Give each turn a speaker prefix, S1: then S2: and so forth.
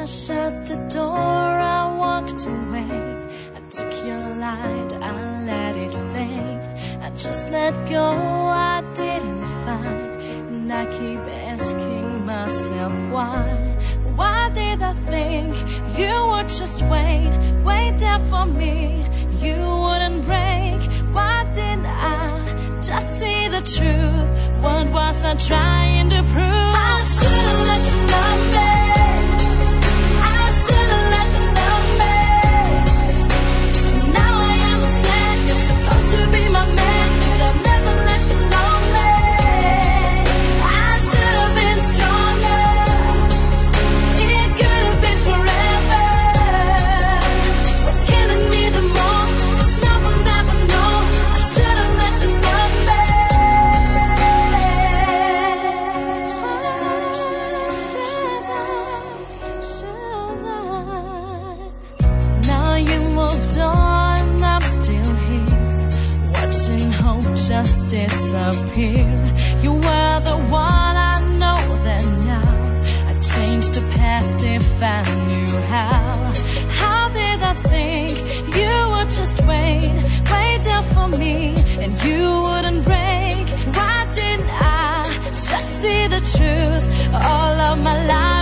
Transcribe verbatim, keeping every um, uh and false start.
S1: shut the door, I walked away. I took your light, I let it fade. I just let go, I didn't find. And I keep asking myself why. Why did I think you would just wait, wait there for me? You wouldn't break. Why didn't I just see the truth? What was I trying to prove? I should've let you love me. I should've let you love me. Now I understand you're supposed to be my man. Should have never let you love me. I should have been stronger. It could have been forever. What's killing me the most is no one ever know. I should have let you love me. Now you moved on, I'm still here, watching hope just disappear. You were the one, I know that now. I'd change the past if I knew how. How did I think you would just wait, wait there for me, and you wouldn't break? Why didn't I just see the truth all of my life?